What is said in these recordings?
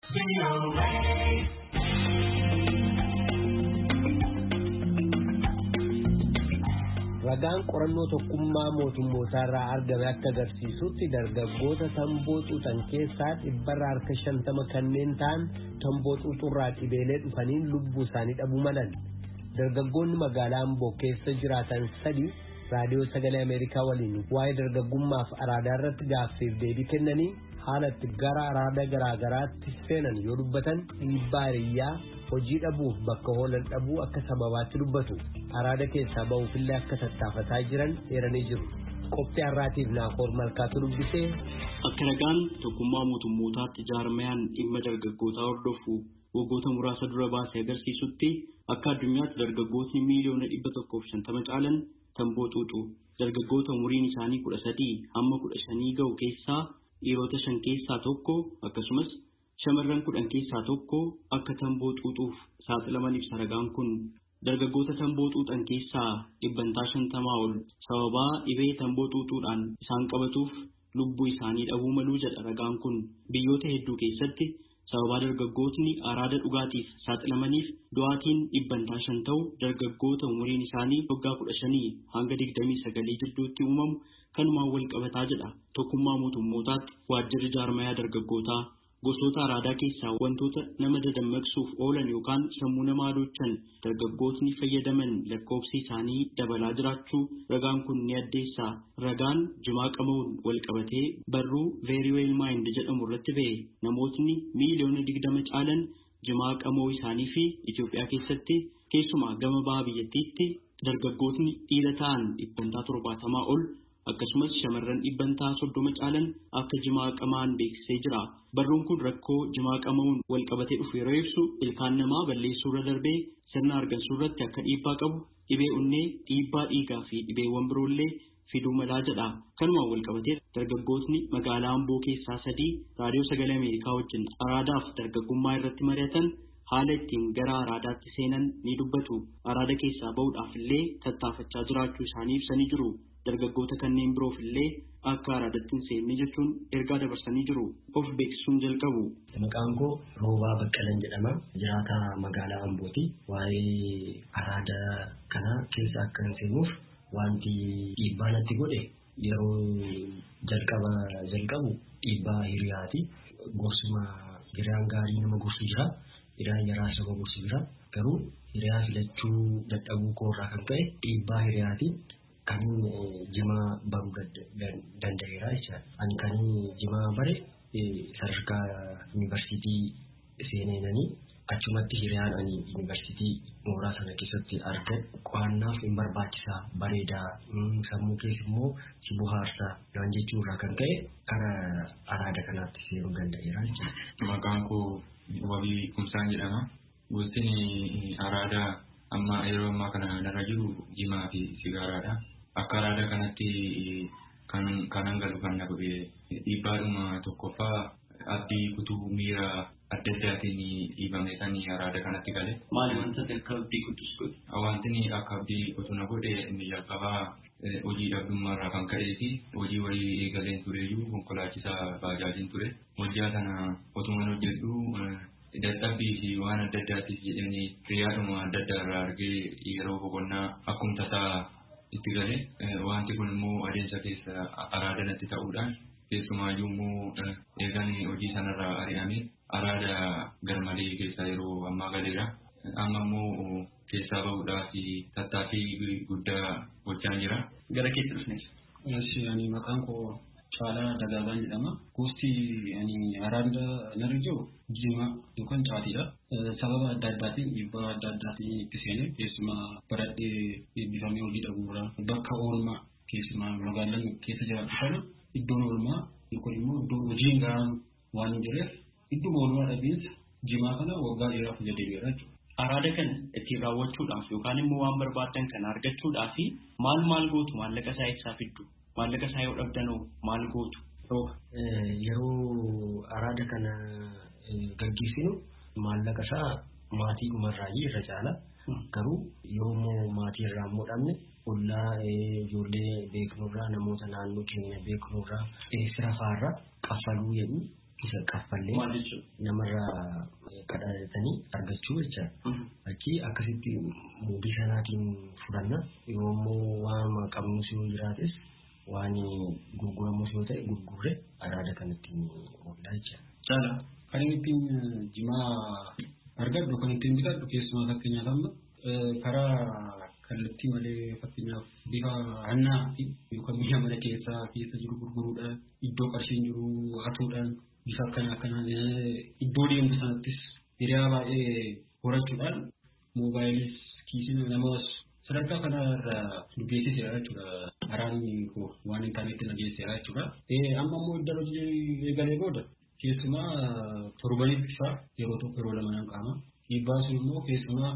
Ragaan qorannoo tokkummaa mootummootaa irraa argame akka agarsiisutti dargaggoota tamboo xuuxan keessaa 50% kanneen ta'an tamboo xuuxurraa dhibeelee dhufaniin lubbuu isaanii dhabuu malan. Dargaggoonni magaalaa Amboo keessa jiraatan 3 raadiyoo sagalee Ameerikaa waliin waa'ee dargaggummaaf araadaa irratti gaaffiif deebii kennanii haalatti gara araada garaagaraatti seenan yoo dubbatan dhiibbaa hiriyyaa hojii dhabuuf bakka hoolan dhabuu akka sababaatti dubbatu. Araada keessaa ba'uufillee akka tattaafataa jiran eeranii jiru. Qophii har'aatiif Naakoor Malkaatu dubbisee akka ragaan tokkummaa mootummootaatti jaarmayaan dhimma dargaggootaa hordofu waggoota muraasa dura baasee agarsiisutti akka addunyaatti dargaggootni miiliyoona 150 caalan tamboo xuuxu. Dargaggoota umuriin isaanii 13 hamma 15 ga'u keessaa dhiirota 5 keessaa tokko akkasumas shamarran 10 keessaa tokko akka tamboo xuuxuuf saaxilaman ibsa ragaan kun. Dargaggoota tamboo xuuxan keessaa 50% ol sababaa dhibee tamboo xuuxuudhaan isaan qabatuuf lubbuu isaanii dhabuu maluu jedha ragaan kun. Biyyoota hedduu keessatti sababaa dargaggootni araada dhugaatiif saaxilamaniif du'aatiin 500 ta'u dargaggoota umuriin isaanii waggaa 15 hanga 29 jidduutti uumamu kanumaan wal qabataa jedha tokkummaa mootummootaatti waajjirri jaarmayaa dargaggootaa. Gosoota araadaa keessaa wantoota nama dadammaqsuuf oolan yookaan sammuu namaa adochan dargaggootni fayyadaman lakkoofsi isaanii dabalaa jiraachuu ragaan kun ni addeessa. Ragaan jimaa qamuun wal qabatee barruu Very Well Mind jedhamu irratti ba'e namootni miiliyoona 20 caalan jimaa qamoo isaanii fi Itoophiyaa keessatti keessumaa gama baha biyyattiitti dargaggootni dhiira ta'an 70 ol akkasumas shamarran 30 caalan akka jimaa qamaan beeksisee jira. Barruun kun rakkoo jimaa qamuun wal qabatee dhufu yeroo ibsu ilkaan namaa balleessuu irra darbee sirna argansuu irratti akka dhiibbaa qabu dhibee onnee, dhiibbaa dhiigaa fi dhibeewwan biroollee fiduu malaa jedha. Kanumaan wal qabatee dargaggootni magaalaa Amboo keessaa 3 raadiyoo sagalee Ameerikaa wajjin araadaaf dargaggummaa irratti mari'atan haala ittiin gara araadaatti seenan ni dubbatu. Araada keessaa ba'uudhaaf illee tattaafachaa jiraachuu isaanii ibsanii jiru. Dargaggoota kanneen biroof illee akka araadatti hin seenne jechuun ergaa dabarsanii jiru. Of beeksisuun jalqabu. Maqaan koo Roobaa Baqqalan jedhama. Jiraataa magaalaa Ambooti. Waa'ee araada kana keessa akka hin seenuuf wanti dhiibbaa natti godhe yeroo jalqabu dhiibbaa hiriyaati. Gorsuma hiriyaan gaarii nama gorsu jira. Hiriyaan yaraa nama gorsu jira. Garuu hiriyaa filachuu dadhabuu koorraa kan ka'e dhiibbaa hiriyaati. Kan jimaa baruu danda'eera jechuudha. Ani kan jimaa bare sadarkaa yuunivarsiitii seeneenanii achumatti hiriyaan ani yuunivarsiitii mooraa sana keessatti arge qo'annaaf hin barbaachisaa bareedaa sammuu keessa immoo si bohaarsaa waan jechuurraa kan ka'e kara araada kanaatti seenuu danda'eera jechuudha. Maqaan koo Wabii Kumsaan jedhama. Gosti araadaa amma yeroo ammaa kana narra jiru jimaa fi sigaaraadha. Akka araada kanatti kanan galu kan na godhe dhiibbaadhuma tokkoffaa abdii kutuu miira adda addaatiin dhiibame sanii araada kanatti gale. Maali wanta akka abdii kutus godhe? Wanti akka abdii kutuu na godhe inni jalqabaa hojii dhabdummaarraa kan ka'ee fi hojii wayii eegaleen tureyyuu konkolaachisaa baajaajiin ture. Hojjaa sana otuman hojjedhu dadhabbii fi waan adda addaatiif jedhanii hiriyaadhuma adda addaa irraa argee yeroo boqonnaa akkuma tasaa itti gale. Wanti kun immoo adeemsa keessa araada natti ta'uudhaan keessumaayyuu immoo eegan hojii sanarraa ari'ame araada garmalee keessa yeroo ammaa galeera. Amma immoo keessaa bahuudhaaf tattaaffii guddaa gochaa jira. Gara keessa dhufnes. Ani maqaan koo Caalaa Dagaabaan jedhama. Gosti ani araada narra jiru jimaa yookaan caatiidha. Sababa adda addaatiin dhiibbaa adda addaatiin itti seenee keessumaa baradhee eebbifamee hojii dhabuurraa bakka oolmaa keessumaa magaalaan keessa jiraatu kana iddoon oolmaa yookaan immoo iddoo hojiin gahaan waan hin jireef iddoo oolmaa dhabiinsa jimaa kana waggaa dheeraaf fayyadameera jechuudha. Araada kana ittiin raawwachuudhaaf yookaan immoo waan barbaadan kana argachuudhaaf maal gootu maallaqa isaa eessaa fiddu? Maallaqa isaa yoo dhabdanoo maal gootu? Yeroo araada kana gaggeessinu maallaqa isaa maatii dhumarraa irra caala. Garuu yoommoo maatii irraa hin dhabne ollaa ijoollee beeknurraa namoota naannoo keenya beeknurraa sirafaarraa qaffaluu jedhu isa qaffallee namarraa kadhatanii argachuu jecha. Achi akkasitti muubii sanaatiin fudhanna yoommoo waan qabnus yoo jiraates waan gurguramus yoo ta'e gurgurre araada kanatti oolaa jecha. Caala kan ittiin jimaa argadhu kan ittiin bitadhu keessumaa fakkeenyaaf amma karaa kallattii malee fakkeenyaaf bifa hannaa yookaan mi'a mana keessa jiru gurguruudhaan iddoo qarshiin jiru hatuudhaan bifa akkanaa iddoo deemtu sanattis hiriyaa baay'ee horachuudhaan moobaayilis kiisiin namas sadarkaa kanarra nu geessiseera jechuudha. Araanni waan intarneetti na geessiseera jechuudha. Amma immoo iddoo hojii eegalee booda keessumaa torbanitti isaa yeroo tokko yeroo lama nan qaama. Dhiibbaa sun immoo keessumaa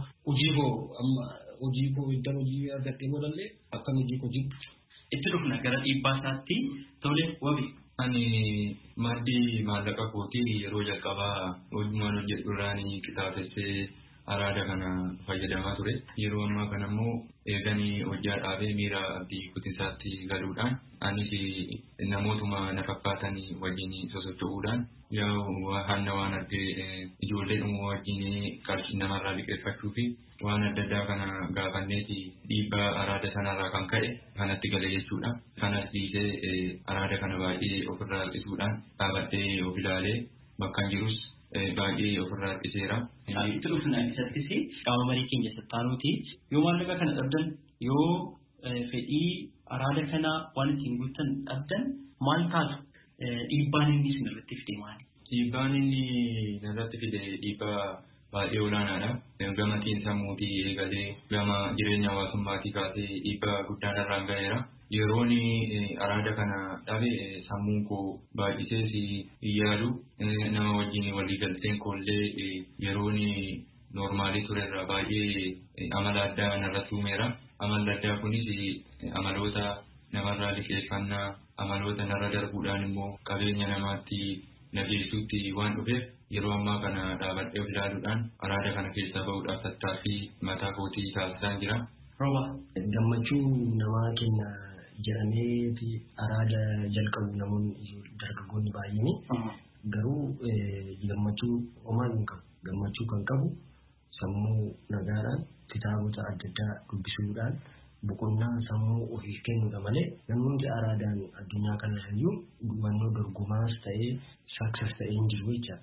hojii koo iddoo hojii argattee boodallee akkan hojii koo jibbu. Itti dhufna gara dhiibbaa isaatti tole wabi. Ani maddii maallaqa kootii yeroo jalqabaa hojiimaan hojjedhu irraan kitaabessee araada kana fayyadamaa ture. Yeroo ammaa kana immoo eeganii hojjaa dhaabee miira abdii kutinsaatti galuudhaan anis namootuma na fakkaatan wajjin sosocho'uudhaan hanna waan argee ijoollee dhumoo wajjin qarshii namarraa liqeeffachuu fi waan adda addaa kana gaafanneeti dhiibbaa araada sanarraa kan ka'e kanatti gale jechuudha. Kanas dhiisee araada kana baay'ee ofirraa harkisuudhaan dhaabadhee of ilaalee bakka jirus baay'ee ofirraa harkiseera. Itti dhufna isattis qaama marii keenya sattaanuuti yoo maallaqa kana dhabdan yoo fedhii araada kana waan ittiin guuttan dhabdan maal taatu dhiibbaan inni isin irratti fide maali? Dhiibbaan inni irratti fide dhiibbaa baay'ee olaanaadha. Gama xiinsammuutii eegalee gama jireenya hawaasummaatii kaasee dhiibbaa guddaan irraan ga'eera. Yeroon araada kana dhabe sammuun koo baay'isees yaadu nama wajjin waliigalteen koollee yeroon noormaalii turerra baay'ee amala addaa narratti uumeera. Amalli addaa kunis amaloota namarraa liqeeffannaa amaloota narra darbuudhaan immoo qabeenya namaatti nageessuutti waan dhufeef yeroo ammaa kana dhaabadhee of ilaaluudhaan araada kana keessaa bahuudhaaf tattaaffii mataa kootii taasisaa jira. Gammachuu namaa kenna jedhamee araada jalqabu namoonni dargaggoonni baay'een garuu gammachuu homaa hin qabu. Gammachuu kan qabu sammuu nagaadhaan kitaabota adda addaa dubbisuudhaan boqonnaa sammuu ofiif kennuudha malee namoonni araadaan addunyaa kanarrayyuu gumannoo dorgomaas ta'ee saksas ta'ee hin jiru jecha.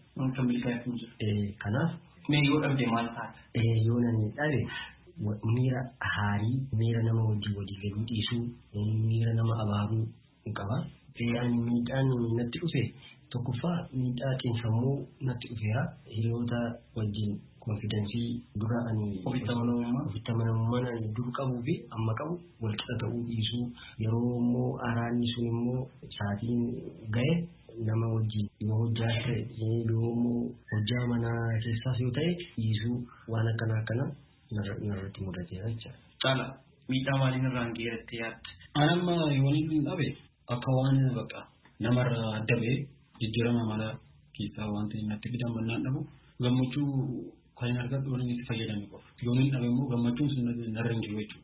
Kanaaf yoo dhabde maal taata? Yoo namni dhabe miira haarii miira nama walii galuu dhiisuu miira nama abaaruu hin qaba. Miidhaan natti dhufe tokkoffaa miidhaa xiinsammuu natti dhufeera. Hiriyoota wajjin konfidensii dura ani ofitti amanamummaan ani dur qabuu fi amma qabu wal qixa ta'uu dhiisuu yeroo immoo araanni sun immoo sa'aatiin ga'e nama wajjin yoo hojjaa ta'e yoo immoo hojjaa manaa keessaas yoo ta'e dhiisuu waan akkana narratti mudateera jecha. Caala miidhaa maaliin irraan geerattee yaadda? Anamma yoo hin dhabe akka waan bakka namarraa adda ba'e jijjiirama mala keessaa wanti natti fidamannaan dhabu gammachuu kan argadhu waan itti fayyadame qofa. Yoo hin dhabe immoo gammachuun sun narra hin jiru jechuudha.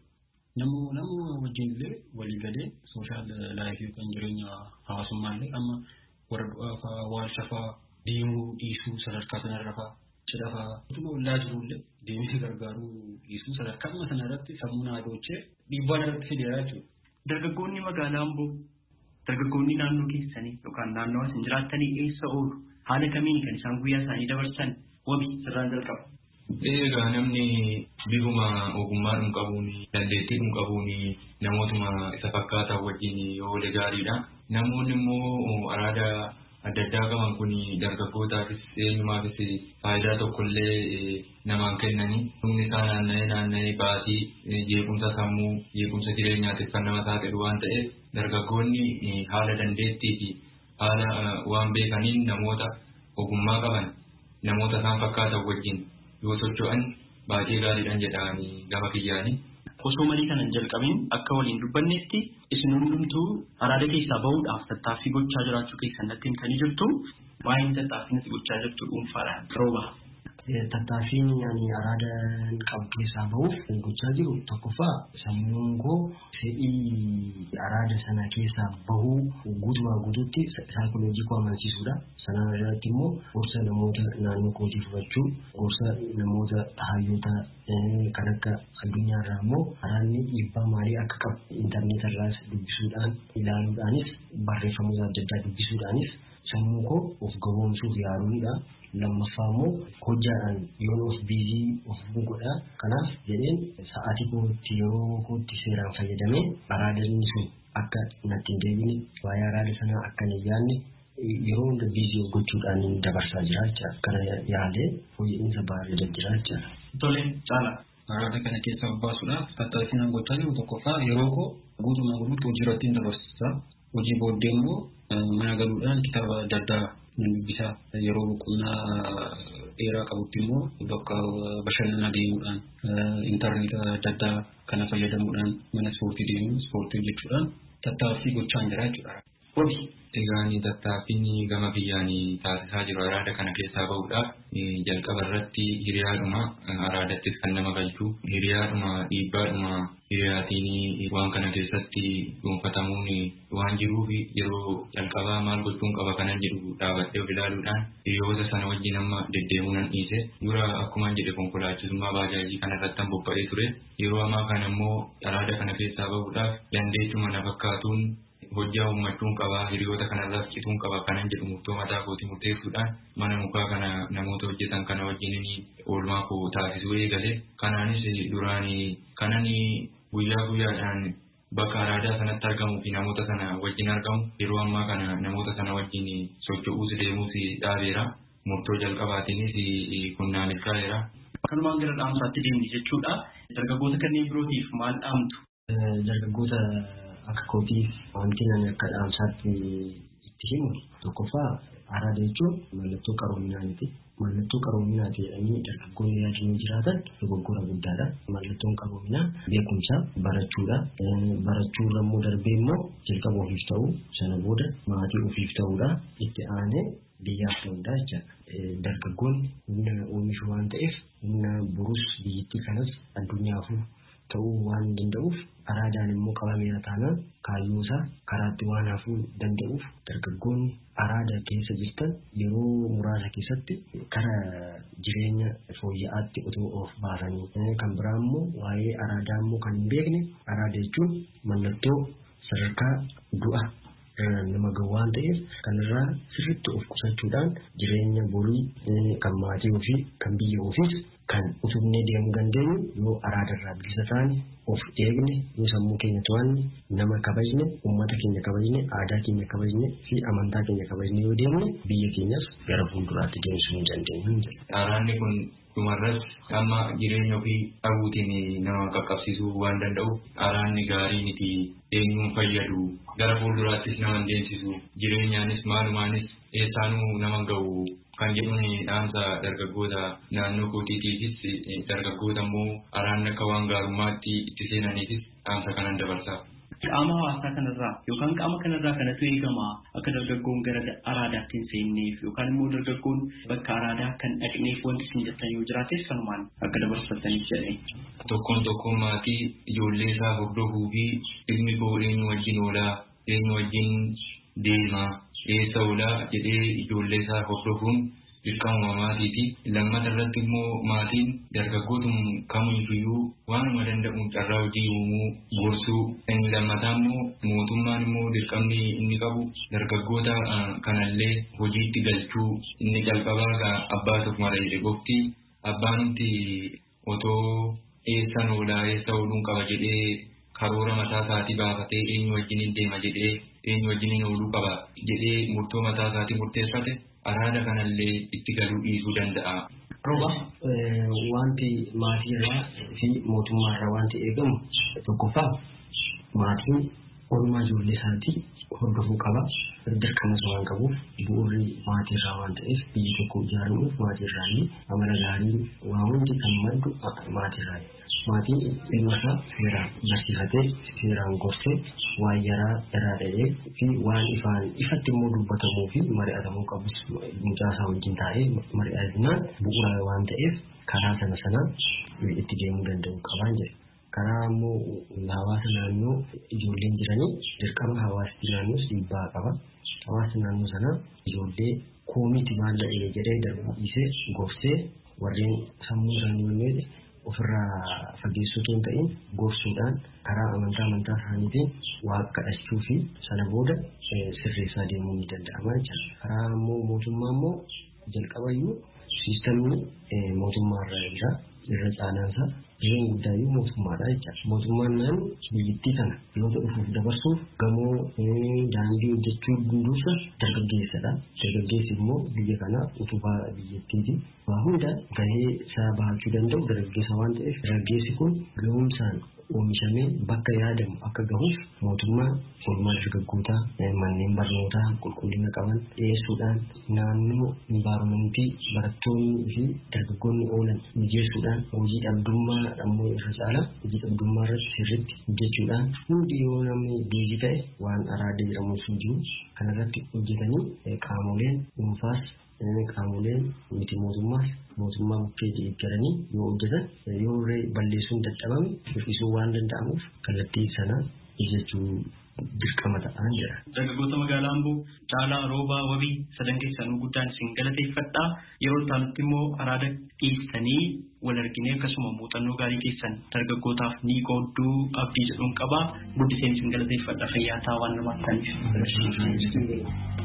Nama wajjin illee walii galee sooshaal laayifii kan jireenya hawaasummaallee amma warra du'aa fa'aa waan shafaa deemuu dhiisuu sadarkaa sanarra fa'aa cidha fa'aa utuma ollaa jirullee deemee gargaaruu dhiisuu sadarkaa sanarratti sammuu naadochee dhiibbaa irratti fideera jechuudha. Dargaggoonni magaalaa Amboo dargaggoonni naannoo keessanii yookaan naannoo isin jiraattanii eessa oolu? Haala kamiin kan isaan guyyaa isaanii dabarsan? Wabi sirraan jalqaba. Egaa namni bifuma ogummaa qabuun dandeettii qabuun namootuma isa fakkaatan wajjin yoo wal gaariidha. Namoonni immoo araada adda addaa qaban kun dargaggootaafis eenyumaafis faayidaa tokkollee namaan kennanii humni isaa naanna'ee baasii jeequmsa sammuu jeequmsa jireenyaatiif kan nama saaxilu waan ta'eef dargaggoonni haala dandeettii fi haala waan beekaniin namoota ogummaa qaban namoota isaan fakkaatan wajjin yoo socho'an baay'ee gaariidhaan jedhanii gama kiyyaanii. Osoo marii kanan jalqabiin akka waliin dubbannetti isin hundumtuu araada keessaa bahuudhaaf tattaaffii gochaa jiraachuu keessan natti himtanii jirtu. Waa'een tattaaffii natti gochaa jirtu dhuunfaadhaan rooba. tattaaffiin ani araadaan qabu keessaa bahuuf gochaa jiru tokkoffaa sammuun koo fedhii araada sana keessaa bahuu guutumaa guutuutti saayikooloojii koo amansiisuudha. Sana irratti immoo gorsa namoota naannoo kootii fudhachuu, gorsa namoota hayyoota kan akka addunyaa irraa immoo araadni dhiibbaa maalii akka qabu intarneeta irraas dubbisuudhaan ilaaluudhaanis barreeffamoota adda addaa dubbisuudhaanis sammuu koo of gabroomsuuf yaaluudha. Lammaffaa immoo hojjaadhaan yoon of biizii of godha. Kanaaf jedheen sa'aatii kootti yeroo kootti seeraan fayyadamee araadni sun akka natti hin deebine waa'ee araada sanaa akka hin yaadne yeroo hunda biizii of gochuudhaan dabarsaa jira jechuudha. Kana yaalee hojiinsa baay'ee jira jechuudha. Tole caala araada kana keessaa baasuudhaaf tattaaffiin gochaa jiru tokkoffaa yeroo koo guutumaa guutuutti hojii irratti dabarsa. Hojii booddee immoo mana galuudhaan kitaaba adda addaa dubbisaa yeroo boqonnaa dheeraa qabutti immoo bakka bashannanaa deemuudhaan intarneeta adda addaa kana fayyadamuudhaan mana ispoortii deemu ispoortii hojjechuudhaan tattaaffii gochaa jira jechuudha. Egaan tattaaffiin gama biyyaan taasisaa jiru araada kana keessaa bahuudhaaf jalqaba irratti hiriyaadhuma araadattis kan nama galchu hiriyaadhuma dhiibbaadhuma hiriyaatiin waan kana keessatti dhuunfatamuun waan jiruuf yeroo jalqabaa maal gochuun qaba kanan jedhu dhaabbattee of ilaaluudhaan hiriyoota sana wajjin amma deddeemuu nan dhiise. Dura akkuma jedhe konkolaachisummaa baajaajii kana irratti bobba'ee ture. Yeroo ammaa kana immoo araada kana keessaa bahuudhaaf dandeettii na fakkaatuun hojjaa uummachuun qaba hiriyoota kanarraas cituun qaba kanan jedhu murtoo mataa kootii murteessuudhaan mana mukaa kana namoota hojjetan kana wajjin oolmaa koo taasisuu eegale. Kanaanis duraan kanan guyyaa guyyaadhaan bakka araadaa sanatti argamuu fi namoota sana wajjin argamu yeroo ammaa kana namoota sana wajjin socho'uus deemuus dhaabeera. Murtoo jalqabaatiinis kun naa milkaa'eera. Kanumaan gara dhaamsaatti deemni jechuudha. Dargaggoota kanneen birootiif maal dhaamtu? Dargaggoota akka kootiif wanti ani akka dhaamsaatti itti himu tokkoffaa araada jechuun mallattoo qaroominaati. Mallattoo qaroominaati jedhanii dargaggoonni yaadanii jiraatan dogoggora guddaadha. Mallattoon qaroominaa beekumsa barachuudha. Barachuurra immoo darbee immoo jalqaba ofiif ta'uu sana booda maatii ofiif ta'uudha. Itti aanee biyyaaf ta'uudha jechuudha. Dargaggoonni humna oomishuu waan ta'eef humna burus biyyattii kanas addunyaafuu ta'uu waan danda'uuf araadaan immoo qabameera taanaan kaayyoosaa karaatti waan hafuu danda'uuf dargaggoonni araada keessa jirtan yeroo muraasa keessatti kara jireenya fooyya'aatti otoo of baasanii kan biraa immoo waa'ee araadaa immoo kan hin beekne araada jechuun mallattoo sadarkaa du'a nama gawwaan ta'eef kanarraa sirriitti of qusachuudhaan jireenya borii kan maatii ofii kan biyya ofiis kan utubnee deemuu dandeenyu yoo araadarraa bilisa taane of eegne yoo sammuu keenya to'anne nama kabajne uummata keenya kabajne aadaa keenya kabajne fi amantaa keenya kabajne yoo deemne biyya keenyas gara fuulduraatti deemsisuu hin dandeenyu. Araadni kun dhumarras amma jireenya ofii dhabuutiin nama qaqqabsiisuu waan danda'uuf araadni gaarii miti eenyuun fayyadu gara fuulduraattis nama deemsisu jireenyaanis maalumaanis eessaanuu nama ga'u kan jedhuun dhaamsa dargaggoota naannoo kootiitiifis dargaggoota immoo araadni akka waan gaarummaatti itti seenaniifis dhaamsa kanan dabarsaa. Qaama hawaasaa kanarraa yookaan qaama kanarraa kanatu eegama akka dargaggoon gara araadaatti hin seenneef yookaan immoo dargaggoon bakka araadaa kan dhaqneef wanti isin jettan yoo jiraates kanumaan akka dabarfataniif jedhee. Tokkoon maatii ijoollee isaa hordofuu fi ilmi koo eenyu wajjin oolaa eenyu wajjin deemaa eessa oolaa jedhee ijoollee isaa hordofuun dirqama maatiiti. Lammata irratti immoo maatiin dargaggootum kamiifiyyuu waanuma danda'uun carraa hojii uumuu gorsuu. Inni lammataa immoo mootummaan immoo dirqamni inni qabu dargaggoota kanallee hojiitti galchuu. Inni jalqabaa abbaa tokko mara jedhe qofti abbaanumti otoo eessan oolaa eessa ooluun qaba jedhee karoora mataa isaatii baafatee eenyu wajjin deema jedhee eenyu wajjin ooluu qaba jedhee murtoo mataa isaatii murteeffate araada kanallee itti galuu dhiisuu danda'a. Rooba wanti maatiirraa fi mootummaarraa wanti eegamu tokkoffaa maatiin oolmaa ijoollee isaatii hordofuu qaba. Dirqamas waan qabuuf bu'uurri maatiirraa waan ta'eef biyya tokko ijaaruuf maatiirraa amala gaarii waa hundi kan maddu maatiirraa. maatiin ilma isaa seeraan barsiifatee seeraan gorsee waan yaraa irraa dha'ee fi waan ifatti immoo dubbatamuu fi mari'atamuu qabus mucaa isaa wajjin taa'ee mari'atinaan bu'uura waan ta'eef karaa sana itti deemuu danda'u qabaan jedhe. Karaa immoo hawaasa naannoo ijoolleen jiranii dirqama hawaasti naannoos dhiibbaa qaba. Hawaasni naannoo sana ijoollee koomiiti maal ta'ee jedhee darbisee gorsee warreen sammuu isaanii ofirraa fageessuutu hin ta'in gorsuudhaan karaa amantaa isaaniitiin waaqa kadhachuu fi sana booda sirreessaa deemuu ni danda'ama jechuudha. Karaa immoo mootummaa immoo jalqabayyuu siistamni mootummaarra jira irra caalaansaa Jireen guddaayyuu mootummaadha jechuudha. Mootummaan naannoo biyyattii kana yeroo dhufuuf dabarsuuf gamoo daandii hojjechuu gunduusa dargaggeessadha. Dargaggeessi immoo biyya kana utubaa biyyattiiti. Waa hunda gahee isaa bahachuu danda'u dargaggeessa waan ta'eef dargaggeessi kun gahumsaan oomishamee bakka yaadamu akka gahuuf mootummaan oolmaa dargaggootaa manneen barnootaa qulqullina qaban dhiyeessuudhaan naannoo envaayiromentii barattoonni fi dargaggoonni oolan mijeessuudhaan hojii dhabdummaa ammoo irra caala hojii dhabdummaa irratti sirriitti hojjechuudhaan hundi yoo namni biizii ta'e waan araada jedhamu sun jiru kanarratti hojjetanii qaamoleen dhuunfaas qaamoleen miti mootummaa bukkee deeggaranii yoo hojjetan yoo balleessuun dadhabame hir'isuu waan danda'amuuf kallattii sana jechuu dirqama ta'an jedha. Dargaggoota magaalaa Amboo Caalaa Roobaa Wabii sadan keessanuu guddaan isin galateeffadha. Yeroo ta'anitti immoo araada dhiistanii wal arginee akkasuma muuxannoo gaarii keessan dargaggootaaf ni qoodduu abdii jedhuun qaba. Guddiseen isin galateeffadha fayyaa ta'aa waan namaaf ta'aniif.